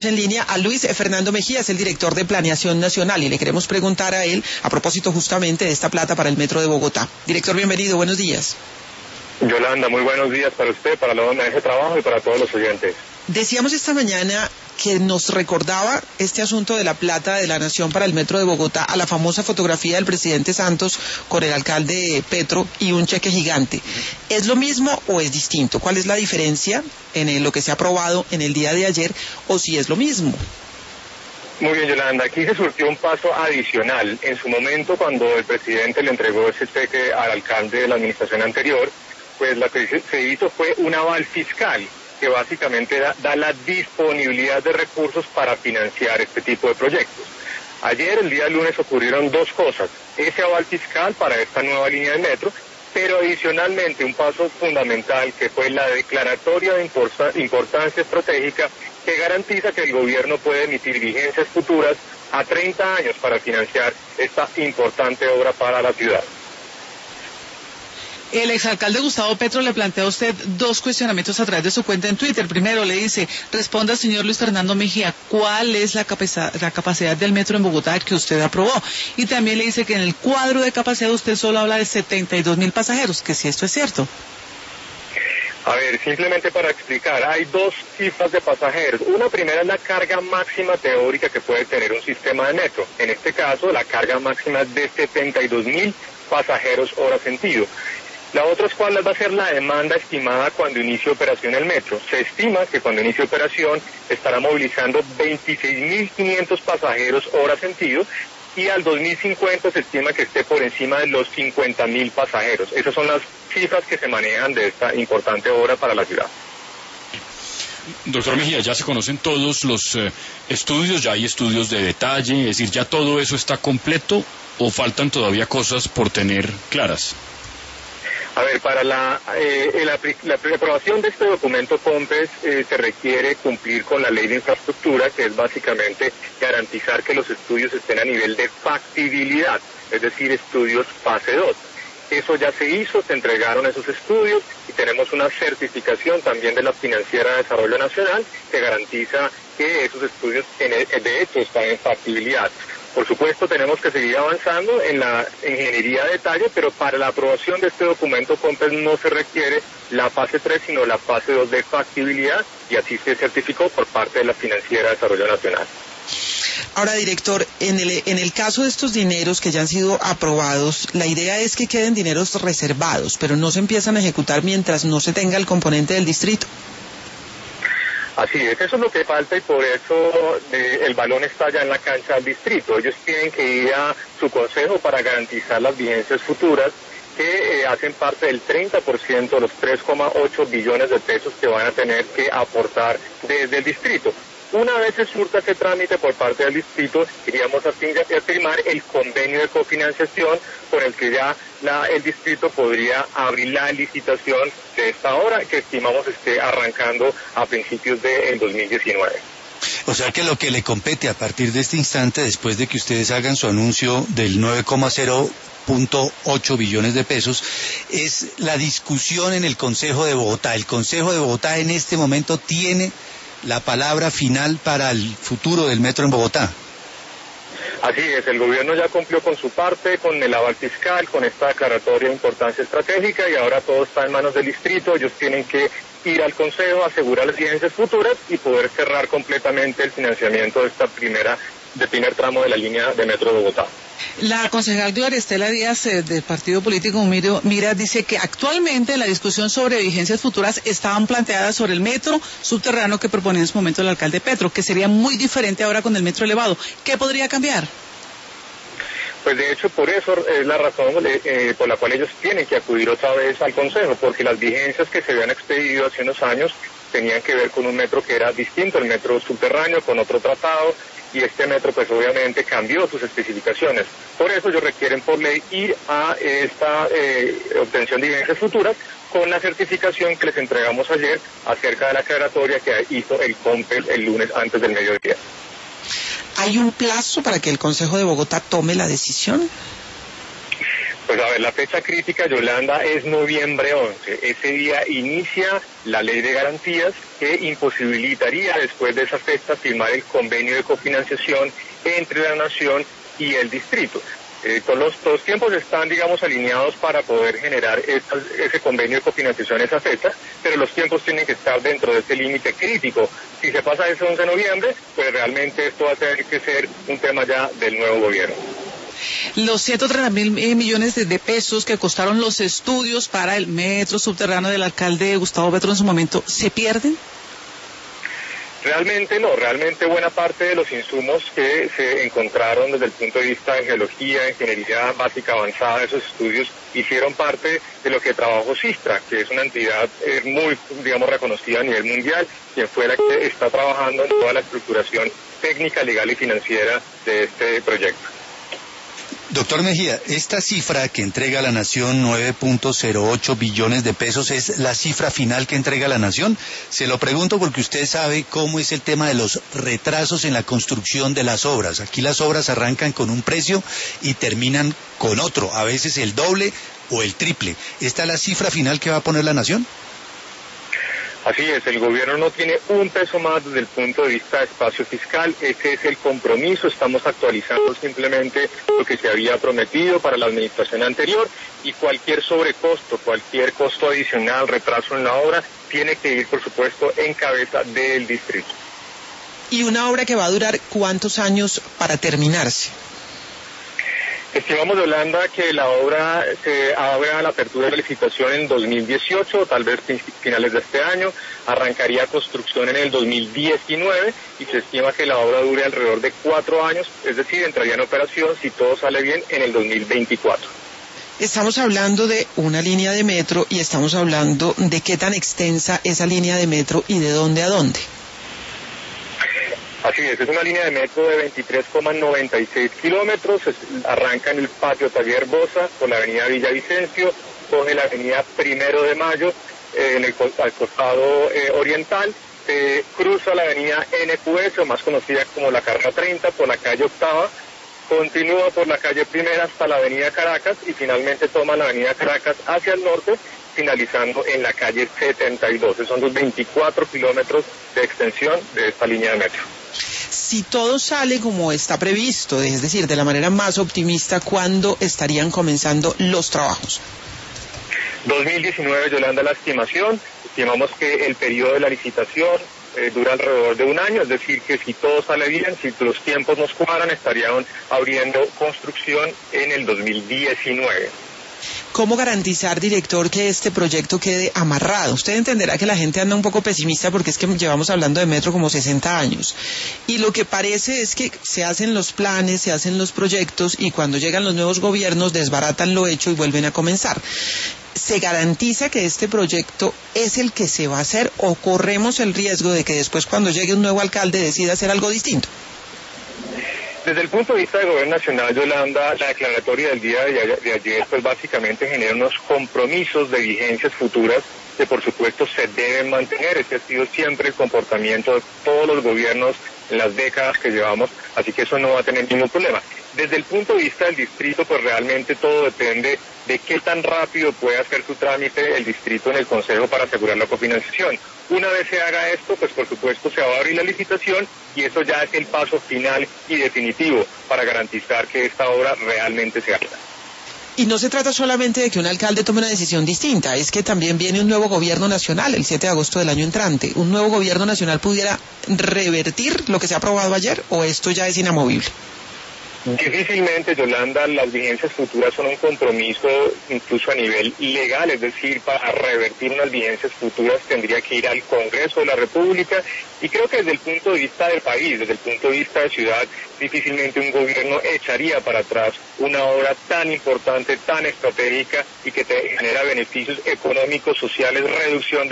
En línea a Luis Fernando Mejía, es el director de Planeación Nacional, y le queremos preguntar a él a propósito justamente de esta plata para el Metro de Bogotá. Director, bienvenido, buenos días. Yolanda, muy buenos días para usted, para la Onda de ese trabajo y para todos los oyentes. Decíamos esta mañana que nos recordaba este asunto de la plata de la Nación para el Metro de Bogotá a la famosa fotografía del presidente Santos con el alcalde Petro y un cheque gigante. ¿Es lo mismo o es distinto? ¿Cuál es la diferencia en lo que se ha aprobado en el día de ayer, o si es lo mismo? Muy bien, Yolanda, aquí se surtió un paso adicional. En su momento, cuando el presidente le entregó ese cheque al alcalde de la administración anterior, pues lo que se hizo fue un aval fiscal, que básicamente da la disponibilidad de recursos para financiar este tipo de proyectos. Ayer, el día lunes, ocurrieron dos cosas: ese aval fiscal para esta nueva línea de metro, pero adicionalmente un paso fundamental, que fue la declaratoria de importancia estratégica, que garantiza que el gobierno puede emitir vigencias futuras a 30 años para financiar esta importante obra para la ciudad. El exalcalde Gustavo Petro le plantea a usted dos cuestionamientos a través de su cuenta en Twitter. Primero le dice: responda, señor Luis Fernando Mejía, ¿cuál es la capacidad del metro en Bogotá que usted aprobó? Y también le dice que en el cuadro de capacidad usted solo habla de 72.000 pasajeros, que si esto es cierto. A ver, simplemente para explicar, hay dos cifras de pasajeros. Una primera es la carga máxima teórica que puede tener un sistema de metro. En este caso, la carga máxima es de 72.000 pasajeros hora sentido. La otra es cuál va a ser la demanda estimada cuando inicie operación el metro. Se estima que cuando inicie operación estará movilizando 26.500 pasajeros hora sentido, y al 2050 se estima que esté por encima de los 50.000 pasajeros. Esas son las cifras que se manejan de esta importante obra para la ciudad. Doctor Mejía, ya se conocen todos los estudios, ya hay estudios de detalle, es decir, ¿ya todo eso está completo o faltan todavía cosas por tener claras? A ver, para la aprobación de este documento COMPES se requiere cumplir con la ley de infraestructura, que es básicamente garantizar que los estudios estén a nivel de factibilidad, es decir, estudios fase 2. Eso ya se hizo, se entregaron esos estudios y tenemos una certificación también de la Financiera de Desarrollo Nacional que garantiza que esos estudios de hecho están en factibilidad. Por supuesto, tenemos que seguir avanzando en la ingeniería de detalle, pero para la aprobación de este documento COMPES no se requiere la fase 3, sino la fase 2 de factibilidad, y así se certificó por parte de la Financiera de Desarrollo Nacional. Ahora, director, en el caso de estos dineros que ya han sido aprobados, la idea es que queden dineros reservados, pero no se empiezan a ejecutar mientras no se tenga el componente del distrito. Así es, eso es lo que falta, y por eso el balón está ya en la cancha del distrito. Ellos tienen que ir a su consejo para garantizar las vigencias futuras, que hacen parte del 30% de los 3,8 billones de pesos que van a tener que aportar desde el distrito. Una vez se surta ese trámite por parte del distrito, iríamos a firmar el convenio de cofinanciación con el que ya el distrito podría abrir la licitación de esta obra, que estimamos esté arrancando a principios del 2019. O sea que lo que le compete a partir de este instante, después de que ustedes hagan su anuncio del 9,0.8 billones de pesos, es la discusión en el Consejo de Bogotá. El Consejo de Bogotá en este momento tiene la palabra final para el futuro del metro en Bogotá. Así es, el gobierno ya cumplió con su parte, con el aval fiscal, con esta declaratoria de importancia estratégica, y ahora todo está en manos del distrito. Ellos tienen que ir al consejo, asegurar las vigencias futuras y poder cerrar completamente el financiamiento de del primer tramo de la línea de metro de Bogotá. La concejal Gloria Estela Díaz del partido político Mira dice que actualmente la discusión sobre vigencias futuras estaban planteadas sobre el metro subterráneo que proponía en su momento el alcalde Petro, que sería muy diferente ahora con el metro elevado. ¿Qué podría cambiar? Pues de hecho por eso es la razón por la cual ellos tienen que acudir otra vez al Consejo, porque las vigencias que se habían expedido hace unos años tenían que ver con un metro que era distinto, el metro subterráneo, con otro tratado, y este metro pues obviamente cambió sus especificaciones. Por eso ellos requieren por ley ir a esta obtención de vigencias futuras con la certificación que les entregamos ayer acerca de la aclaratoria que hizo el COMPES el lunes antes del mediodía. ¿Hay un plazo para que el Consejo de Bogotá tome la decisión? Pues a ver, la fecha crítica, Yolanda, es noviembre 11. Ese día inicia la ley de garantías que imposibilitaría después de esa fecha firmar el convenio de cofinanciación entre la Nación y el distrito. Todos los tiempos están, digamos, alineados para poder generar ese convenio de cofinanciación esa fecha, pero los tiempos tienen que estar dentro de ese límite crítico. Si se pasa ese 11 de noviembre, pues realmente esto va a tener que ser un tema ya del nuevo gobierno. Los 130.000 millones de pesos que costaron los estudios para el metro subterráneo del alcalde Gustavo Petro en su momento, ¿se pierden? Realmente no, realmente buena parte de los insumos que se encontraron desde el punto de vista de geología, ingeniería básica avanzada de esos estudios, hicieron parte de lo que trabajó Sistra, que es una entidad muy, digamos, reconocida a nivel mundial, quien fue la que está trabajando en toda la estructuración técnica, legal y financiera de este proyecto. Doctor Mejía, esta cifra que entrega la Nación, 9.08 billones de pesos, ¿es la cifra final que entrega la Nación? Se lo pregunto porque usted sabe cómo es el tema de los retrasos en la construcción de las obras. Aquí las obras arrancan con un precio y terminan con otro, a veces el doble o el triple. ¿Esta es la cifra final que va a poner la Nación? Así es, el gobierno no tiene un peso más desde el punto de vista de espacio fiscal, ese es el compromiso, estamos actualizando simplemente lo que se había prometido para la administración anterior y cualquier sobrecosto, cualquier costo adicional, retraso en la obra, tiene que ir, por supuesto, en cabeza del distrito. ¿Y una obra que va a durar cuántos años para terminarse? Estimamos, Yolanda, que la obra se abre a la apertura de la licitación en 2018, tal vez finales de este año, arrancaría construcción en el 2019 y se estima que la obra dure alrededor de 4 años, es decir, entraría en operación, si todo sale bien, en el 2024. Estamos hablando de una línea de metro y estamos hablando de qué tan extensa esa línea de metro y de dónde a dónde. Así es una línea de metro de 23,96 kilómetros, arranca en el patio Taller Bosa por la avenida Villavicencio, coge la avenida 1 de Mayo al costado oriental, cruza la avenida NQS, o más conocida como la carrera 30, por la calle Octava, continúa por la calle Primera hasta la avenida Caracas y finalmente toma la avenida Caracas hacia el norte, finalizando en la calle 72. Esos son los 24 kilómetros de extensión de esta línea de metro. Si todo sale como está previsto, es decir, de la manera más optimista, ¿cuándo estarían comenzando los trabajos? 2019, Yolanda, la estimación. Estimamos que el periodo de la licitación dura alrededor de un año, es decir, que si todo sale bien, si los tiempos nos cuadran, estarían abriendo construcción en el 2019. ¿Cómo garantizar, director, que este proyecto quede amarrado? Usted entenderá que la gente anda un poco pesimista porque es que llevamos hablando de metro como 60 años. Y lo que parece es que se hacen los planes, se hacen los proyectos y cuando llegan los nuevos gobiernos desbaratan lo hecho y vuelven a comenzar. ¿Se garantiza que este proyecto es el que se va a hacer o corremos el riesgo de que después cuando llegue un nuevo alcalde decida hacer algo distinto? Desde el punto de vista del gobierno nacional, Yolanda, la declaratoria del día de ayer, pues básicamente genera unos compromisos de vigencias futuras que por supuesto se deben mantener. Ese ha sido siempre el comportamiento de todos los gobiernos en las décadas que llevamos, así que eso no va a tener ningún problema. Desde el punto de vista del distrito, pues realmente todo depende de qué tan rápido puede hacer su trámite el distrito en el Consejo para asegurar la cofinanciación. Una vez se haga esto, pues por supuesto se va a abrir la licitación y eso ya es el paso final y definitivo para garantizar que esta obra realmente se haga. Y no se trata solamente de que un alcalde tome una decisión distinta, es que también viene un nuevo gobierno nacional el 7 de agosto del año entrante. ¿Un nuevo gobierno nacional pudiera revertir lo que se ha aprobado ayer o esto ya es inamovible? Difícilmente, Yolanda, las vigencias futuras son un compromiso incluso a nivel legal, es decir, para revertir unas vigencias futuras tendría que ir al Congreso de la República y creo que desde el punto de vista del país, desde el punto de vista de ciudad, difícilmente un gobierno echaría para atrás una obra tan importante, tan estratégica y que te genera beneficios económicos, sociales, reducción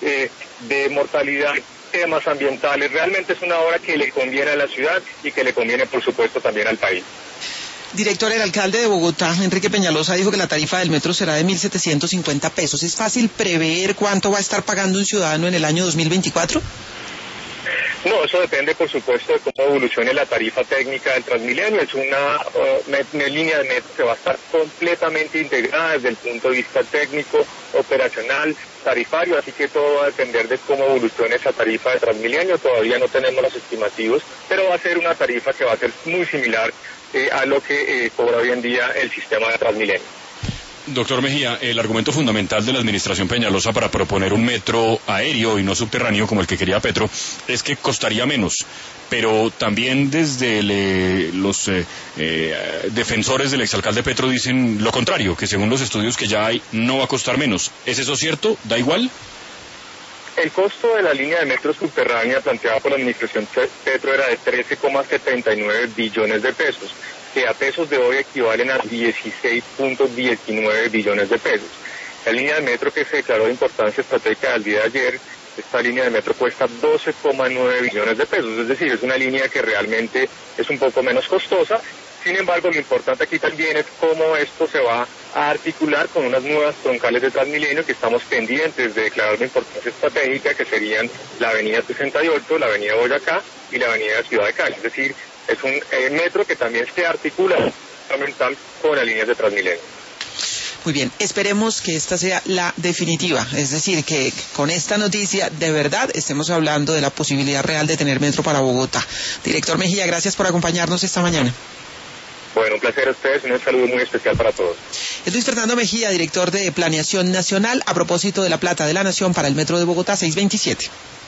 de mortalidad, temas ambientales. Realmente es una obra que le conviene a la ciudad y que le conviene, por supuesto, también al país. Director, el alcalde de Bogotá, Enrique Peñalosa, dijo que la tarifa del metro será de 1.750 pesos. ¿Es fácil prever cuánto va a estar pagando un ciudadano en el año 2024? No, eso depende, por supuesto, de cómo evolucione la tarifa técnica del Transmilenio. Es una línea de metro que va a estar completamente integrada desde el punto de vista técnico, operacional, tarifario, así que todo va a depender de cómo evolucione esa tarifa de Transmilenio. Todavía no tenemos los estimativos, pero va a ser una tarifa que va a ser muy similar a lo que cobra hoy en día el sistema de Transmilenio. Doctor Mejía, el argumento fundamental de la administración Peñalosa para proponer un metro aéreo y no subterráneo como el que quería Petro es que costaría menos, pero también desde los defensores del exalcalde Petro dicen lo contrario, que según los estudios que ya hay no va a costar menos. ¿Es eso cierto? ¿Da igual? El costo de la línea de metro subterránea planteada por la administración Petro era de 13,79 billones de pesos, que a pesos de hoy equivalen a 16.19 billones de pesos. La línea de metro que se declaró de importancia estratégica el día de ayer, esta línea de metro cuesta 12,9 billones de pesos, es decir, es una línea que realmente es un poco menos costosa. Sin embargo, lo importante aquí también es cómo esto se va a articular con unas nuevas troncales de Transmilenio que estamos pendientes de declarar de importancia estratégica, que serían la avenida 68, la avenida Boyacá y la avenida Ciudad de Cali. Es decir, es un metro que también se articula fundamental con las líneas de Transmilenio. Muy bien, esperemos que esta sea la definitiva, es decir, que con esta noticia de verdad estemos hablando de la posibilidad real de tener metro para Bogotá. Director Mejía, gracias por acompañarnos esta mañana. Bueno, un placer a ustedes y un saludo muy especial para todos. Es Luis Fernando Mejía, director de Planeación Nacional, a propósito de la plata de la Nación para el Metro de Bogotá 627.